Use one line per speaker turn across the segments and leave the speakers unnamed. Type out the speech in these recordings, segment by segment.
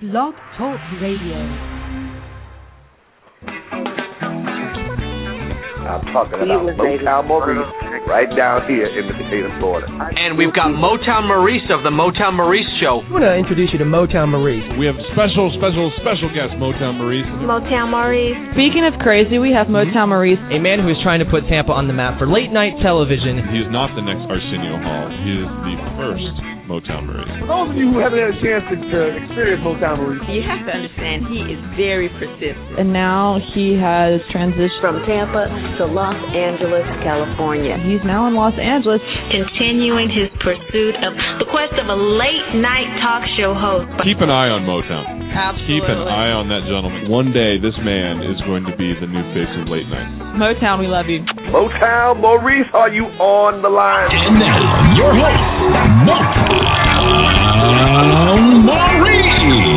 Blog Talk Radio.
I'm talking about Motown Maurice, right down here in the state of Florida.
And we've got Motown Maurice of the Motown Maurice Show.
I want to introduce you to Motown Maurice.
We have special guest, Motown Maurice.
Motown Maurice.
Speaking of crazy, we have Motown Maurice.
A man who is trying to put Tampa on the map for late-night television.
He is not the next Arsenio Hall. He is the first Motown Maurice.
For those of you who haven't had a chance to experience Motown Maurice,
you have to understand he is very persistent.
And now he has transitioned
from Tampa to Los Angeles, California.
He's now in Los Angeles,
continuing his pursuit of the quest of a late-night talk show host.
Keep an eye on Motown.
Absolutely.
Keep an eye on that gentleman. One day, this man is going to be the new face of late night.
Motown, we love you.
Motown Maurice, are you on the line?
And now, your host, Motown Maurice.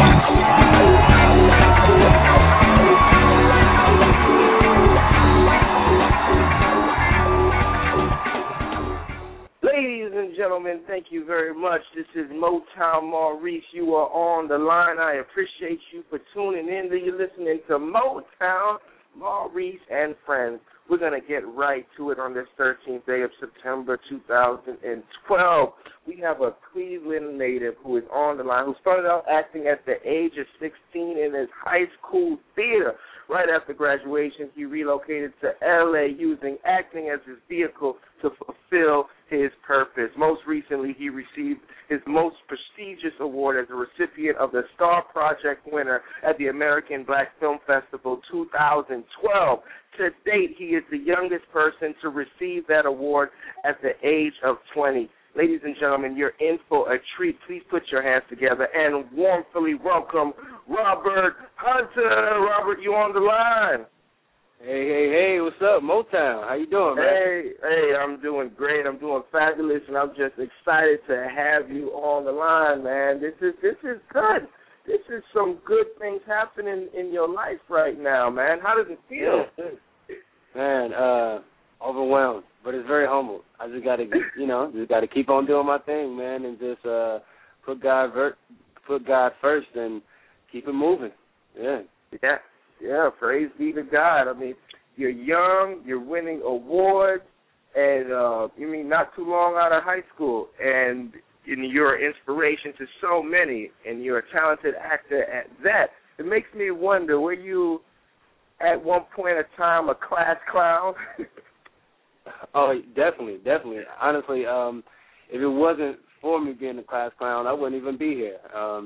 Ladies and gentlemen, thank you very much. This is Motown Maurice. You are on the line. I appreciate you for tuning in. You're listening to Motown Maurice and Friends. We're going to get right to it on this 13th day of September 2012. We have a Cleveland native who is on the line, who started out acting at the age of 16 in his high school theater. Right after graduation, he relocated to L.A. using acting as his vehicle to fulfill his purpose. Most recently, he received his most prestigious award as a recipient of the Star Project winner at the American Black Film Festival 2012. To date, he is the youngest person to receive that award at the age of 20. Ladies and gentlemen, you're in for a treat. Please put your hands together and warmly welcome Robert Hunter. Robert, you on the line?
Hey, what's up, Motown? How you doing, man?
Hey, I'm doing great. I'm doing fabulous, and I'm just excited to have you on the line, man. This is good. This is some good things happening in your life right now, man. How does it feel?
Man, overwhelmed, but it's very humble. I just gotta, keep on doing my thing, man, and just put God first and keep it moving. Yeah, praise be to God. I mean, you're young, you're winning awards, and not too long out of high school, and you're an inspiration to so many, and you're a talented actor at that. It makes me wonder, were you at one point in time a class clown? Oh, definitely. Honestly, if it wasn't for me being a class clown, I wouldn't even be here.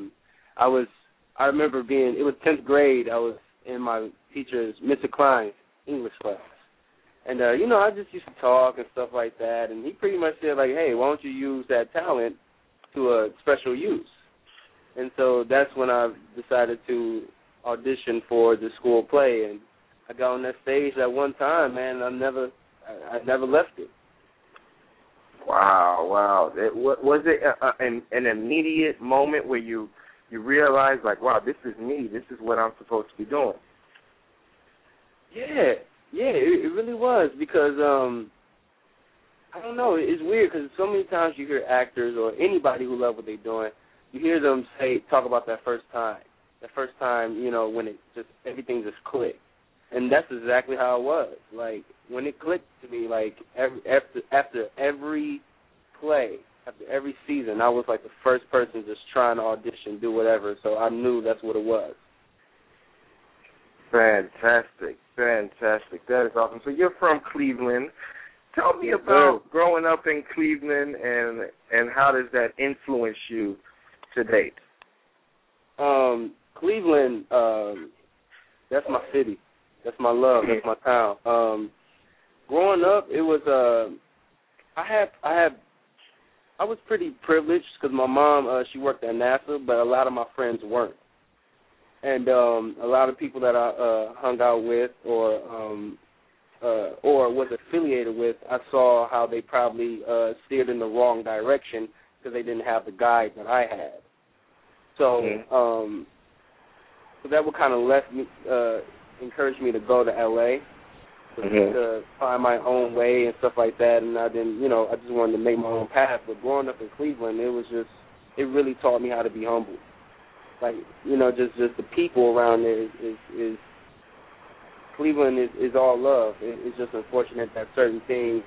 I remember it was 10th grade. I was in my teacher's, Mr. Klein's English class. And, I just used to talk and stuff like that. And he pretty much said, like, hey, why don't you use that talent to a special use? And so that's when I decided to audition for the school play. And I got on that stage that one time, man, and I never left it.
Wow. Was it an immediate moment where you realized, like, wow, this is me. This is what I'm supposed to be doing?
Yeah, it really was because, I don't know, it's weird because so many times you hear actors or anybody who love what they're doing, you hear them talk about that first time, when it just, everything just clicked. And that's exactly how it was. Like, when it clicked to me, like, after every play, after every season, I was like the first person just trying to audition, do whatever, so I knew that's what it was.
Fantastic. That is awesome. So you're from Cleveland. Tell me about growing up in Cleveland and how does that influence you to date?
Cleveland, that's my city. That's my love. That's my town. Growing up, it was I was pretty privileged because my mom she worked at NASA, but a lot of my friends weren't, and a lot of people that I hung out with or was affiliated with, I saw how they probably steered in the wrong direction because they didn't have the guide that I had. So, so that would kind of encouraged me to go to L.A. to find my own way and stuff like that, and I just wanted to make my own path. But growing up in Cleveland, it really taught me how to be humble. like, you know, just the people around there is Cleveland is all love. It's just unfortunate that certain things,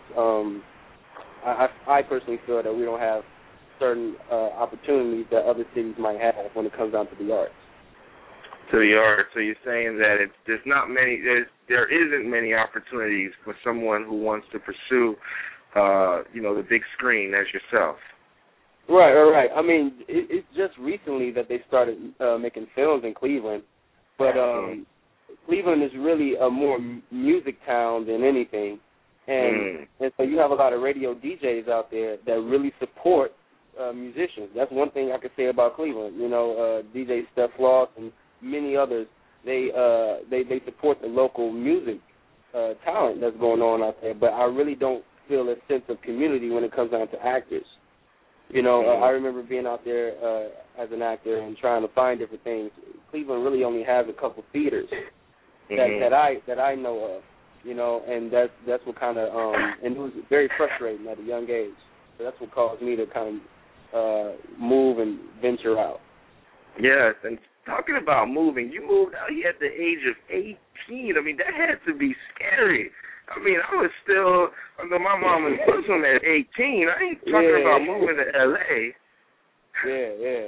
I personally feel that we don't have certain opportunities that other cities might have when it comes down to the arts.
To the arts. So you're saying that there isn't many opportunities for someone who wants to pursue, the big screen as yourself.
Right. I mean, it's just recently that they started making films in Cleveland, but Cleveland is really a more music town than anything, and so you have a lot of radio DJs out there that really support musicians. That's one thing I could say about Cleveland. You know, DJ Steph Floss and many others, they support the local music talent that's going on out there, but I really don't feel a sense of community when it comes down to actors. You know, I remember being out there as an actor and trying to find different things. Cleveland really only has a couple theaters that I know of, you know, and that's what kind of and it was very frustrating at a young age. So that's what caused me to kind of move and venture out.
Yes, and talking about moving, you moved out here at the age of 18. I mean, that had to be scary. I mean, I was still under my mom and Muslim at 18. I ain't talking about moving to L.A.
Yeah.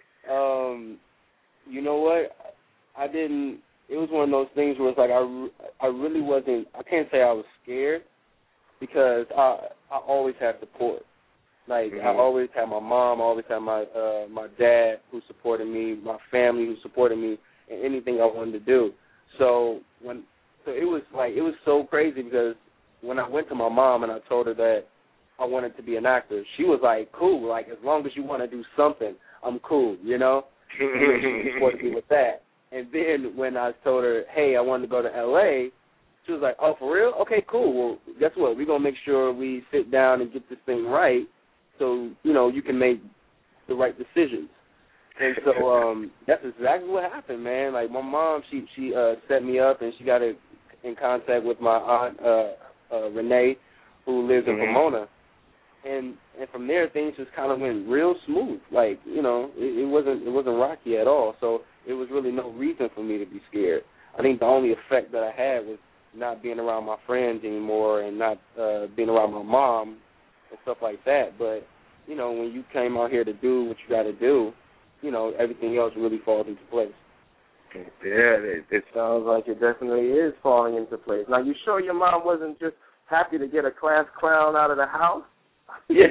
You know what? I didn't. It was one of those things where it's like I really wasn't. I can't say I was scared because I always had support. Like I always had my mom, I always had my dad who supported me, my family who supported me in anything I wanted to do. So it was so crazy because when I went to my mom and I told her that I wanted to be an actor, she was like, cool, like as long as you want to do something, I'm cool, you know? She supported me with that. And then when I told her, hey, I wanted to go to L.A., she was like, oh, for real? Okay, cool. Well, guess what? We're going to make sure we sit down and get this thing right so, you know, you can make the right decisions. And so that's exactly what happened, man. Like, my mom, she set me up, and she got in contact with my aunt, Renee, who lives in Pomona. And from there, things just kind of went real smooth. Like, you know, it wasn't rocky at all. So it was really no reason for me to be scared. I think the only effect that I had was not being around my friends anymore and not being around my mom and stuff like that. But, you know, when you came out here to do what you got to do, you know, everything else really falls into place.
Yeah, it sounds like it definitely is falling into place. Now, you sure your mom wasn't just happy to get a class clown out of the house?
Yeah.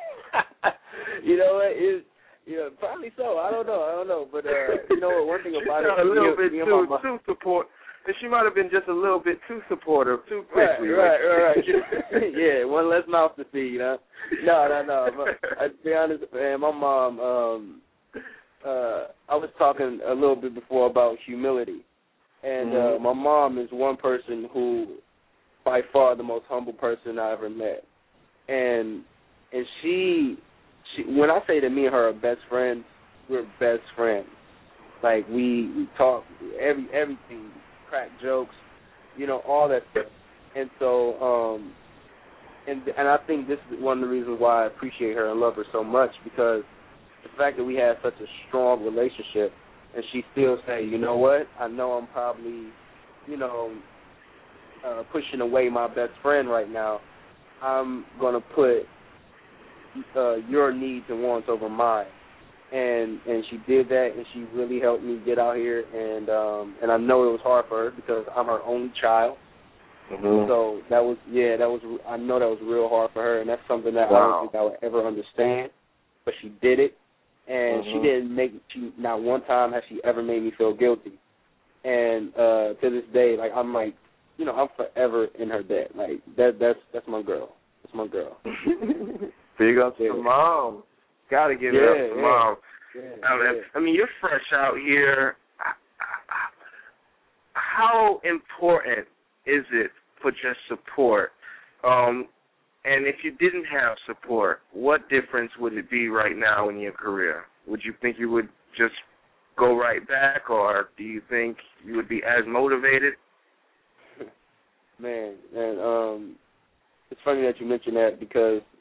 You know what? Probably so. I don't know. But you know what? One thing about it,
a little bit too support. And she might have been just a little bit too supportive, too quickly.
Right. Yeah, one less mouth to feed, huh? No. But to be honest, man, my mom. I was talking a little bit before about humility, and my mom is one person who, by far, the most humble person I ever met. And she when I say that me and her are best friends, we're best friends. Like we talk everything, crack jokes, you know, all that stuff. And so and I think this is one of the reasons why I appreciate her and love her so much, because the fact that we have such a strong relationship, and she still say, you know what, I know I'm probably, you know, pushing away my best friend right now. I'm going to put your needs and wants over mine. And she did that, and she really helped me get out here. And I know it was hard for her because I'm her only child. So I know that was real hard for her, and that's something that I don't think I would ever understand. But she did it, and not one time has she ever made me feel guilty. And to this day, like I'm like, you know, I'm forever in her debt. Like that's my girl. That's my girl.
Big up to Mom. Gotta give it up to Mom. I mean, you're fresh out here. How important is it for just support? And if you didn't have support, what difference would it be right now in your career? Would you think you would just go right back, or do you think you would be as motivated?
Man, and it's funny that you mentioned that, because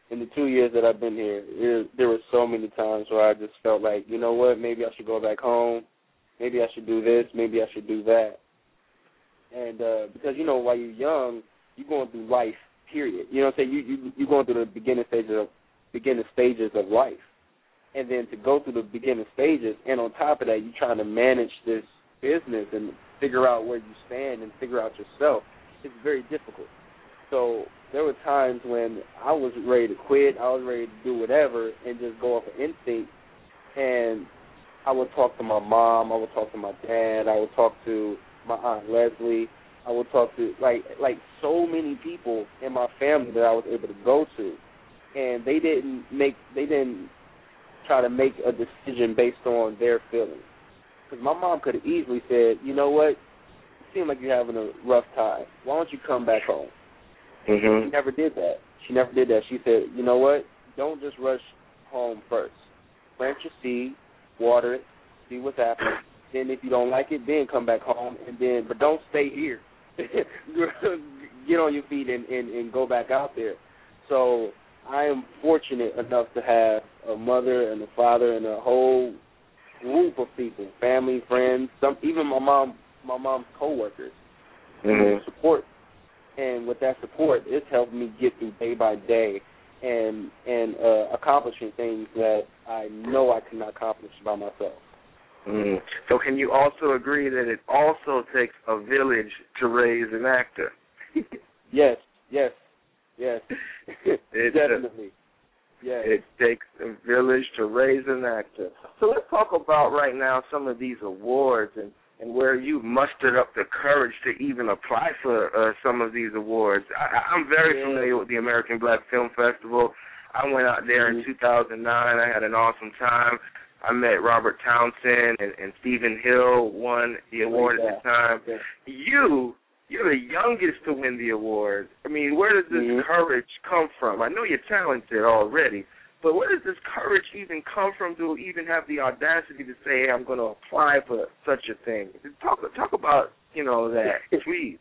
in the 2 years that I've been here, there were so many times where I just felt like, you know what, maybe I should go back home. Maybe I should do this. Maybe I should do that. And because, you know, while you're young, you're going through life, period. You know what I'm saying? You're going through the beginning stages of life. And then to go through the beginning stages, and on top of that, you're trying to manage this business and figure out where you stand and figure out yourself. It's very difficult. So there were times when I was ready to quit. I was ready to do whatever and just go off of instinct. And I would talk to my mom. I would talk to my dad. I would talk to my Aunt Leslie. I would talk to, like so many people in my family that I was able to go to. And they didn't try to make a decision based on their feelings. Because my mom could have easily said, you know what, you seem like you're having a rough time. Why don't you come back home?
Mm-hmm.
She never did that. She said, you know what, don't just rush home first. Plant your seed, water it, see what's happening. Then if you don't like it, then come back home. But don't stay here. Get on your feet and go back out there. So I am fortunate enough to have a mother and a father and a whole group of people, family, friends, even my mom's coworkers, support. And with that support, it's helped me get through day by day and accomplishing things that I know I could not accomplish by myself.
Mm. So can you also agree that it also takes a village to raise an actor?
Yes. Definitely. Yes.
It takes a village to raise an actor. So let's talk about right now some of these awards and where you mustered up the courage to even apply for some of these awards. I'm very familiar with the American Black Film Festival. I went out there in 2009. I had an awesome time. I met Robert Townsend and Stephen Hill won the award at the time. You're the youngest to win the award. I mean, where does this courage come from? I know you're talented already, but where does this courage even come from to even have the audacity to say, hey, I'm going to apply for such a thing? Talk about, that, please.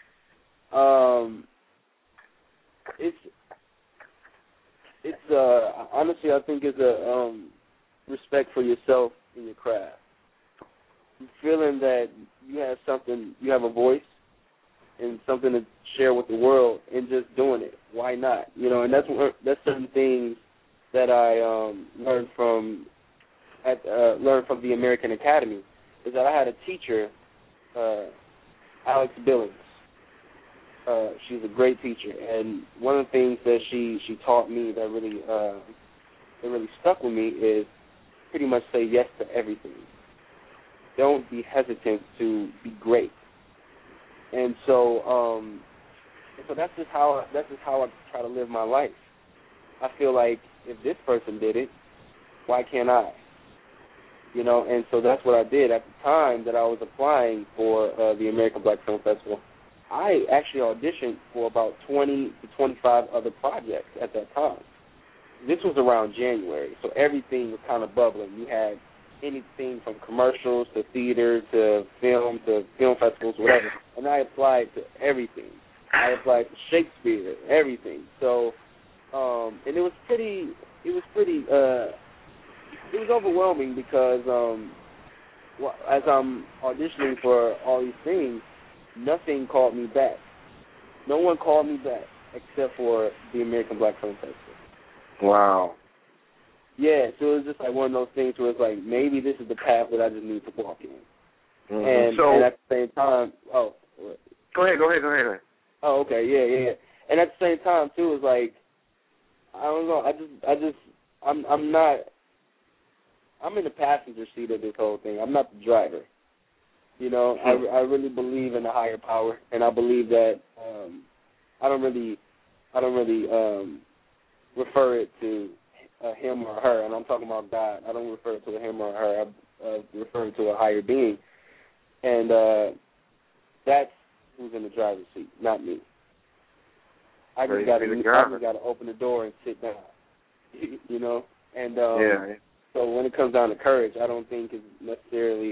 It's honestly, I think it's a respect for yourself and your craft. Feeling that you have a voice and something to share with the world, and just doing it. Why not? And that's certain things that I learned from the American Academy. Is that I had a teacher, Alex Billings. She's a great teacher, and one of the things that she taught me that really stuck with me is pretty much say yes to everything. Don't be hesitant to be great. And so that's just how I try to live my life. I feel like if this person did it, why can't I? And so that's what I did. At the time that I was applying for the American Black Film Festival, I actually auditioned for about 20 to 25 other projects at that time. This was around January, so everything was kind of bubbling. You had anything from commercials to theater to film festivals, whatever. And I applied to everything. I applied to Shakespeare, everything. So, and it was overwhelming because as I'm auditioning for all these things, nothing called me back. No one called me back except for the American Black Film Festival.
Wow.
Yeah, so it was just like one of those things where it's like maybe this is the path that I just need to walk in.
Mm-hmm.
And at the same time,
Go ahead.
Oh, okay, yeah. And at the same time too, it's like I don't know. I'm in the passenger seat of this whole thing. I'm not the driver. I really believe in a higher power, and I believe that I don't really refer it to him or her, and I'm talking about God. I don't refer to him or her. I refer to a higher being, and that's who's in the driver's seat, not me. I just got to open the door and sit down, And so when it comes down to courage, I don't think it's necessarily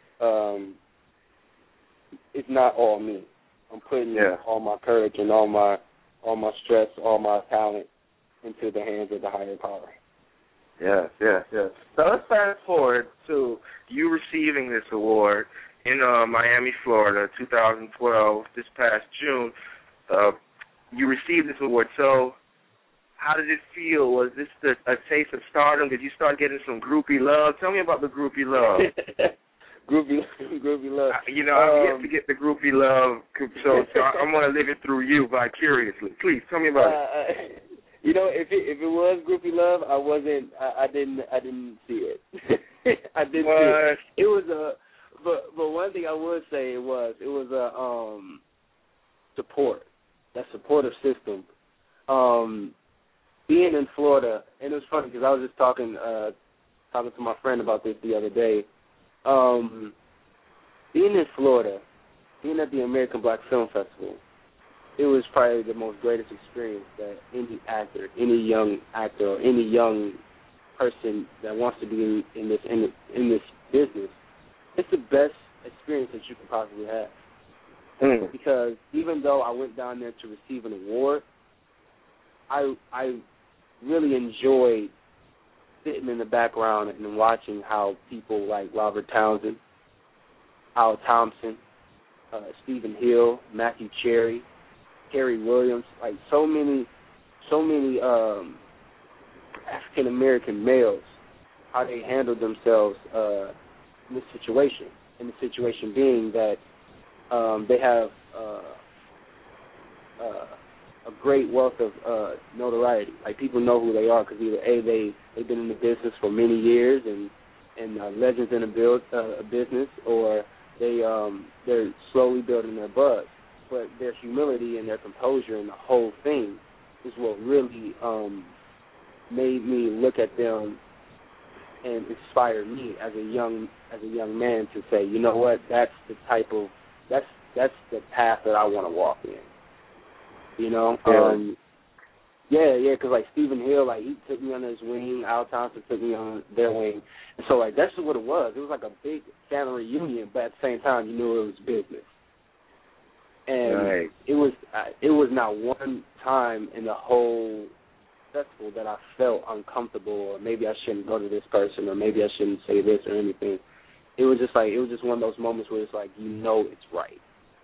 it's not all me. I'm putting all my courage and all my stress, all my talent into the hands of the higher power.
Yes. So let's fast forward to you receiving this award in Miami, Florida, 2012, this past June. You received this award. So how did it feel? Was this a taste of stardom? Did you start getting some groupie love? Tell me about the groupie love.
groupie love.
I'm yet to get the groupie love, so I'm going to live it through you vicariously. Please, tell me about it.
If it was groupie love, I didn't see it. I didn't see it. It was but one thing I would say it was a support, that supportive system. Being in Florida, and it was funny because I was just talking to my friend about this the other day. Being in Florida, being at the American Black Film Festival, it was probably the most greatest experience that any actor, any young actor, or any young person that wants to be in this business, it's the best experience that you could possibly have. Because even though I went down there to receive an award, I really enjoyed sitting in the background and watching how people like Robert Townsend, Al Thompson, Stephen Hill, Matthew Cherry, Terry Williams, like so many African American males, how they handled themselves in this situation. And the situation being that they have a great wealth of notoriety. Like people know who they are because either they've been in the business for many years and legends in a business, or they're slowly building their buzz. But their humility and their composure and the whole thing is what really made me look at them and inspired me as a young man to say, you know what, that's the path that I want to walk in. Because like Stephen Hill, like he took me under his wing. Al Thompson took me on their wing, and so like that's just what it was. It was like a big family reunion, but at the same time, you knew it was business. And it was not one time in the whole festival that I felt uncomfortable, or maybe I shouldn't go to this person, or maybe I shouldn't say this or anything. It was just one of those moments where it's like it's right.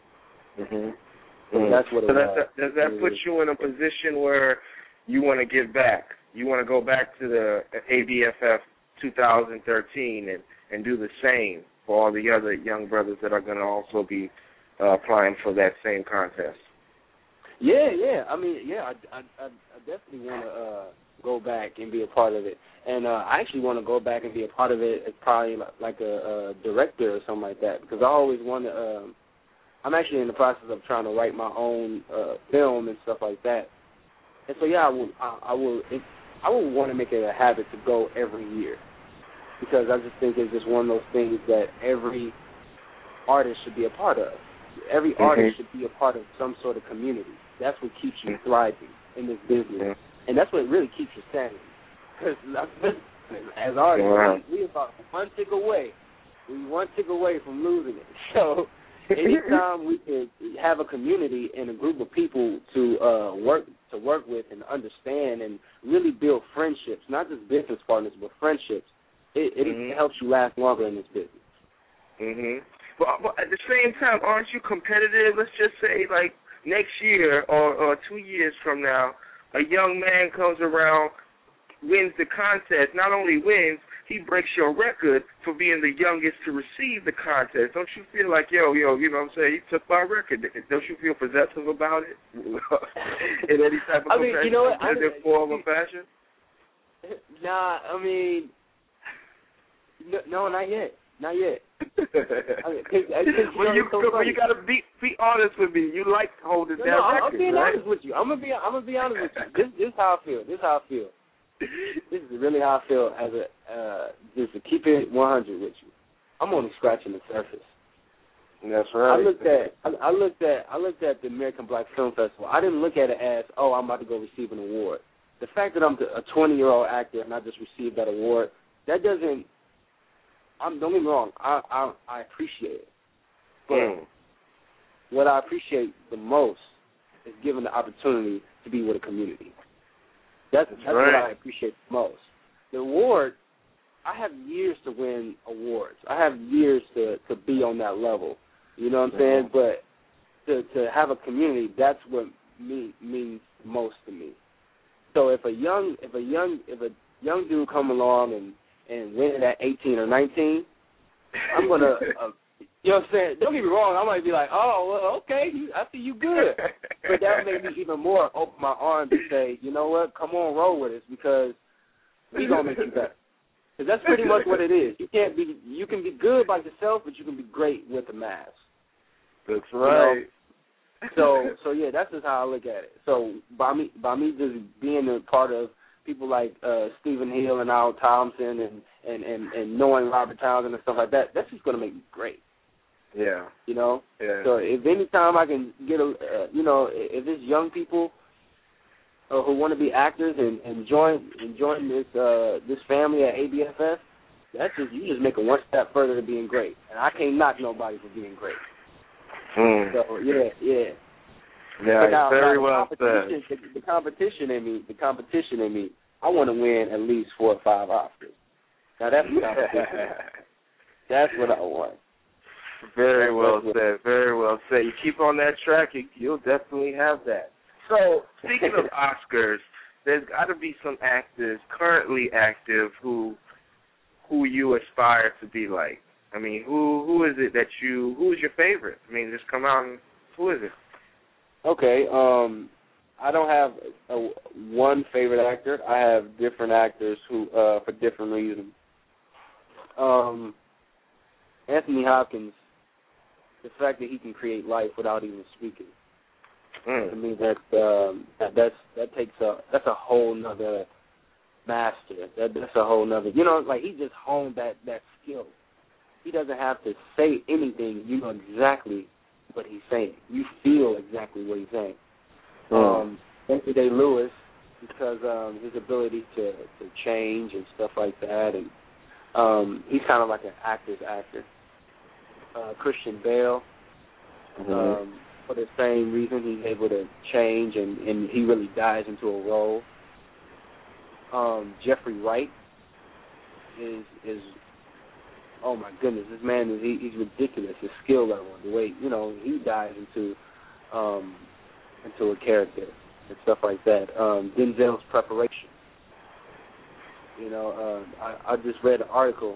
And that's what it was.
Does that put you in a position where you want to give back? You want to go back to the ABFF 2013 and do the same for all the other young brothers that are going to also be applying for that same contest?
Yeah. I mean, I definitely want to go back and be a part of it. And I actually want to go back and be a part of it as probably like a director or something like that, because I always want to. I'm actually in the process of trying to write my own film and stuff like that. And so I will want to make it a habit to go every year, because I just think it's just one of those things that every artist should be a part of. Every artist should be a part of some sort of community. That's what keeps you thriving in this business, and that's what really keeps you standing. Because as artists, we about one tick away. We one tick away from losing it. So anytime we can have a community and a group of people to work with and understand and really build friendships, not just business partners, but friendships, it helps you last longer in this business.
But at the same time, aren't you competitive? Let's just say, like, next year or 2 years from now, a young man comes around, wins the contest. Not only wins, he breaks your record for being the youngest to receive the contest. Don't you feel like, yo, you know what I'm saying? He took my record. Don't you feel possessive about it? In any type of competitive form or fashion?
Nah, I mean, no, not yet. Not yet.
You gotta be honest with me. You like holding that record,
I'm being
right?
honest with you. I'm gonna be honest with you. This is how I feel. This is really how I feel as just to keep it 100 with you. I'm only scratching the surface.
That's right.
I looked at the American Black Film Festival. I didn't look at it as, I'm about to go receive an award. The fact that I'm a 20-year-old actor and I just received that award, that doesn't. Don't get me wrong. I appreciate it, but what I appreciate the most is given the opportunity to be with a community. That's what I appreciate the most. The award, I have years to win awards. I have years to be on that level. You know what I'm saying? But to have a community, that's what means most to me. So if a young dude come along and win it at 18 or 19, I'm gonna, you know what I'm saying? Don't get me wrong. I might be like, oh, well, okay, I see you good. But that made me even more open my arms and say, you know what? Come on, roll with us because we gonna make you better. Because that's pretty much what it is. You can be good by yourself, but you can be great with a mask.
That's right.
You know? So yeah, that's just how I look at it. So by me just being a part of people like Stephen Hill and Al Thompson and knowing Robert Townsend and stuff like that, that's just gonna make me great.
Yeah.
You know.
Yeah.
So if any time I can get if there's young people who want to be actors and join this family at ABFS, you just make it one step further to being great. And I can't knock nobody for being great. So yeah.
Yeah, very well said.
The competition in me, I want to win at least 4 or 5 Oscars. Now that's the competition. That's what I want.
Very well said. Very well said. You keep on that track, you'll definitely have that. So, speaking of Oscars, there's got to be some actors currently active who you aspire to be like. I mean, who is it who is your favorite? I mean, just come out and, who is it?
Okay, I don't have one favorite actor. I have different actors who, for different reasons. Anthony Hopkins, the fact that he can create life without even speaking. To me, that's a whole nother master. That's a whole nother. You know, like he just honed that skill. He doesn't have to say anything. You know exactly what he's saying. You feel exactly what he's saying. Anthony Day-Lewis, because his ability to change and stuff like that, and he's kind of like an actor's actor. Christian Bale, for the same reason, he's able to change and he really dives into a role. Jeffrey Wright is oh my goodness, this man he's ridiculous. His skill level, the way he dives into a character and stuff like that. Denzel's preparation. I just read an article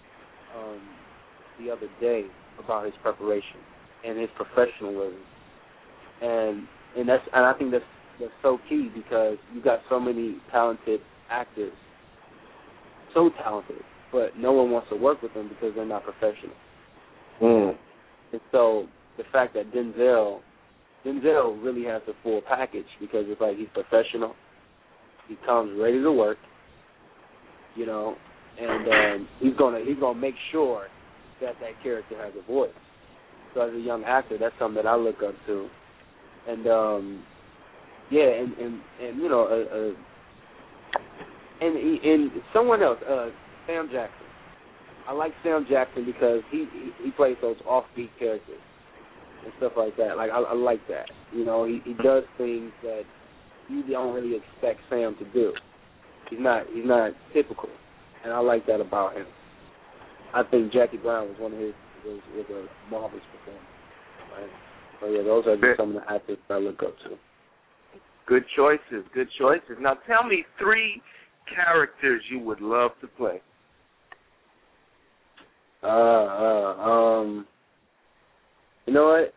the other day about his preparation and his professionalism, and I think that's so key because you got so many talented actors, so talented, but no one wants to work with them because they're not professional. And so the fact that Denzel really has the full package because it's like he's professional, he comes ready to work, and he's gonna make sure that character has a voice. So as a young actor, that's something that I look up to. And and someone else, Sam Jackson. I like Sam Jackson because he plays those offbeat characters and stuff like that. Like I like that. He does things that you don't really expect Sam to do. He's not typical, and I like that about him. I think Jackie Brown was was a marvelous performance. Right? So yeah, those are just some of the actors I look up to.
Good choices. Now tell me 3 characters you would love to play.
You know what?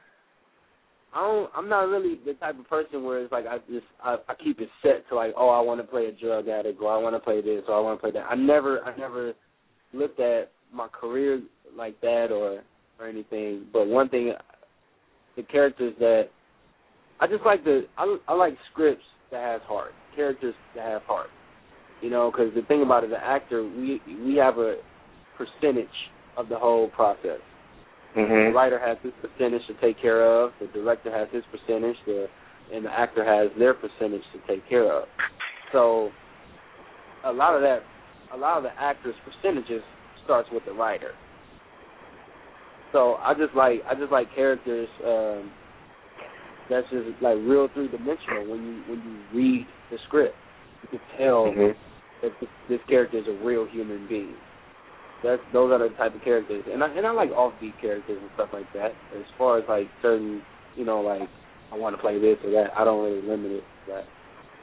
I'm not really the type of person where it's like I keep it set to like, I want to play a drug addict, or I want to play this, or I want to play that. I never looked at my career like that or anything. But one thing, the characters that I just like I like scripts that has heart, characters that have heart. Because the thing about it, the actor, we have a percentage of the whole process. The writer has his percentage to take care of, the director has his percentage, and the actor has their percentage to take care of. So a lot of the actors' percentages starts with the writer. So I just like characters that's just like real 3-dimensional when you read the script. You can tell that this character is a real human being. Those are the type of characters, and I like offbeat characters and stuff like that. As far as like certain, like I want to play this or that, I don't really limit it to that.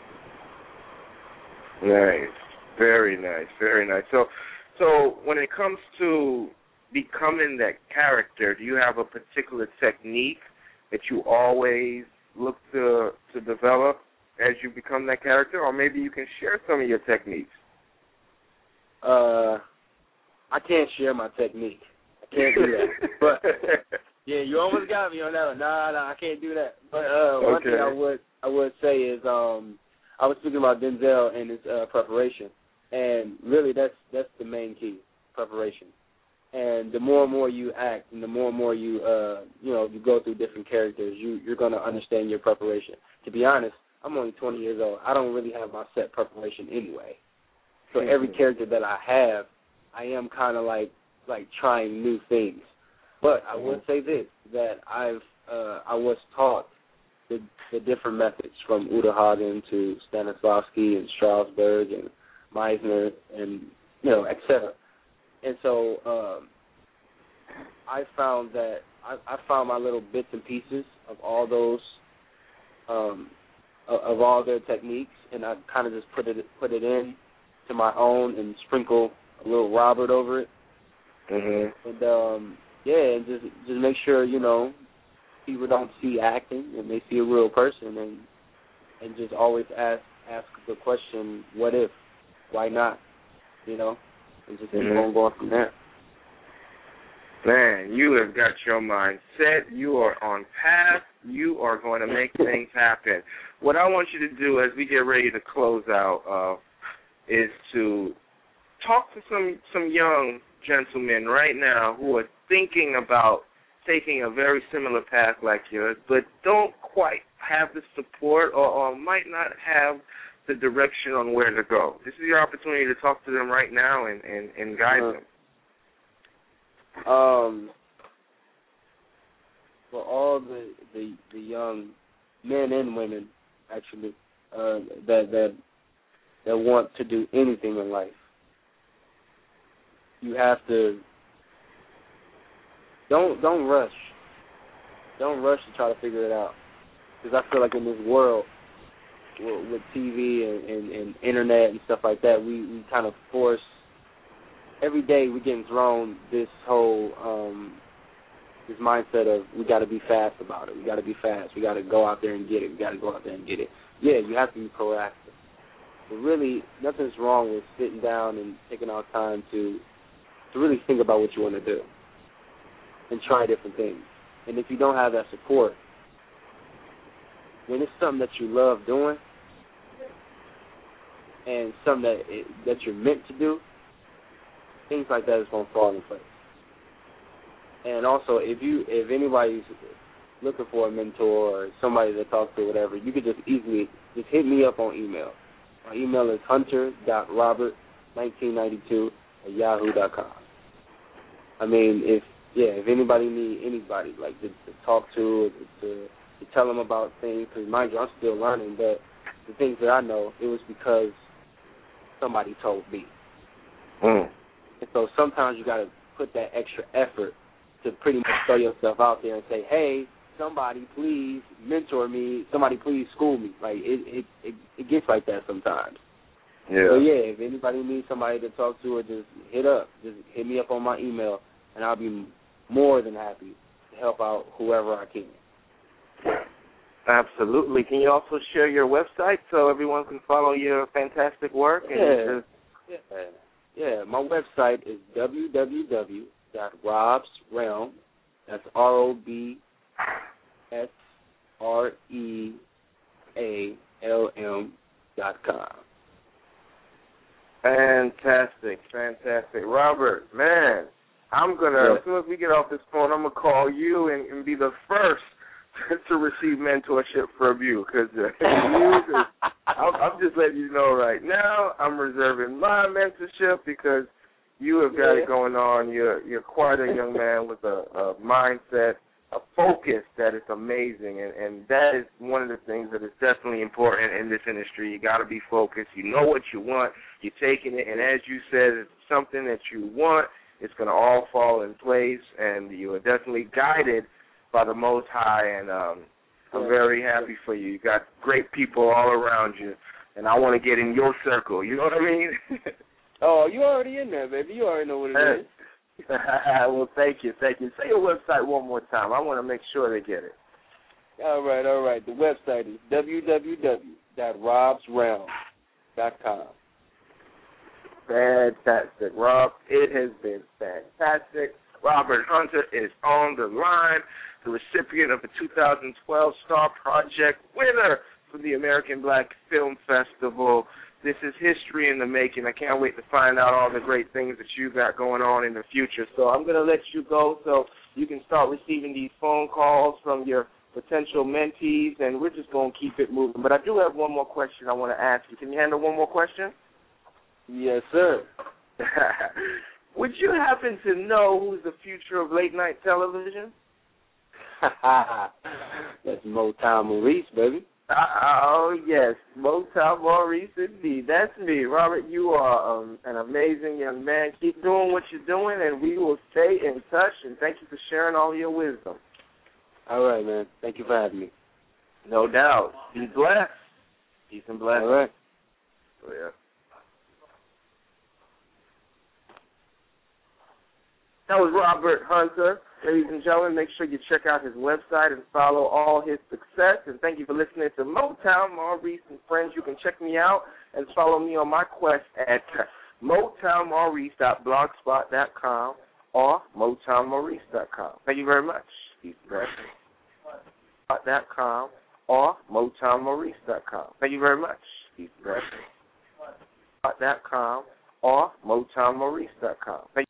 Nice, very nice, very nice. So when it comes to becoming that character, do you have a particular technique that you always look to develop as you become that character, or maybe you can share some of your techniques?
I can't share my technique. I can't do that. But yeah, you almost got me on that one. No, I can't do that. But one thing I would say is I was speaking about Denzel and his preparation, and really that's the main key, preparation. And the more and more you act, and the more and more you you go through different characters, you're going to understand your preparation. To be honest, I'm only 20 years old. I don't really have my set preparation anyway. So every character that I have, I am kind of like trying new things. But I would say this, that I was taught the different methods, from Uta Hagen to Stanislavski and Strasberg and Meisner and et cetera. And so I found that I found my little bits and pieces of all those of all their techniques, and I kind of just put it in to my own and sprinkle a little Robert over it. And and just make sure people don't see acting and they see a real person, and just always ask the question, what if, why not, and just keep on going from there.
Man, you have got your mind set. You are on path. You are going to make things happen. What I want you to do as we get ready to close out is to talk to some young gentlemen right now who are thinking about taking a very similar path like yours, but don't quite have the support or might not have the direction on where to go. This is your opportunity to talk to them right now and guide them.
For all the young men and women, actually, that want to do anything in life, you have to don't rush. Don't rush to try to figure it out, because I feel like in this world with TV and internet and stuff like that, we kind of force. Every day we're getting thrown this whole this mindset of we got to be fast about it. We got to be fast. We got to go out there and get it. We got to go out there and get it. Yeah, you have to be proactive. But really, nothing's wrong with sitting down and taking our time to really think about what you want to do and try different things. And if you don't have that support, when it's something that you love doing and something that you're meant to do, things like that is going to fall in place. And also, if anybody's looking for a mentor or somebody to talk to or whatever, you could just easily just hit me up on email. My email is hunter.robert1992@yahoo.com. I mean, if anybody need anybody like to talk to tell them about things, because mind you, I'm still learning, but the things that I know, it was because somebody told me. And so sometimes you got to put that extra effort to pretty much throw yourself out there and say, hey, somebody please mentor me, somebody please school me. Like, it gets like that sometimes.
Yeah.
So, yeah, if anybody needs somebody to talk to, or just hit me up on my email, and I'll be more than happy to help out whoever I can.
Absolutely. Can you also share your website so everyone can follow your fantastic work?
Yeah, my website is www.robsrealm, that's ROBSREALM.com.
Fantastic. Robert, man, I'm going to, as soon as we get off this phone, I'm going to call you and be the first to receive mentorship from you, because I'm just letting you know right now, I'm reserving my mentorship because you have got it going on. You're quite a young man with a mindset a focus that is amazing, and that is one of the things that is definitely important in this industry. You got to be focused. You know what you want. You're taking it, and as you said, it's something that you want. It's going to all fall in place, and you are definitely guided by the Most High, and I'm very happy for you. You got great people all around you, and I want to get in your circle. You know what I mean?
Oh, you already in there, baby. You already know what it is.
Well, thank you. Say your website one more time. I want to make sure they get it.
All right. The website is www.robsrealm.com.
Fantastic, Rob. It has been fantastic. Robert Hunter is on the line, the recipient of the 2012 Star Project winner for the American Black Film Festival. This is history in the making. I can't wait to find out all the great things that you got going on in the future. So I'm going to let you go so you can start receiving these phone calls from your potential mentees, and we're just going to keep it moving. But I do have one more question I want to ask you. Can you handle one more question?
Yes, sir.
Would you happen to know who's the future of late-night television?
That's Motown Maurice, baby.
Oh, yes, Motown Maurice indeed. That's me. Robert, you are an amazing young man. Keep doing what you're doing, and we will stay in touch, and thank you for sharing all your wisdom.
All right, man. Thank you for having me.
No doubt. Be blessed. Peace and blessings.
All right.
Oh, yeah. That was Robert Hunter. Ladies and gentlemen, make sure you check out his website and follow all his success. And thank you for listening to Motown Maurice and Friends. You can check me out and follow me on my quest at MotownMaurice.blogspot.com or MotownMaurice.com. Thank you very much. Peace and blessings. .com or MotownMaurice.com. Thank you very much. Peace and blessings. .com or MotownMaurice.com. Thank you.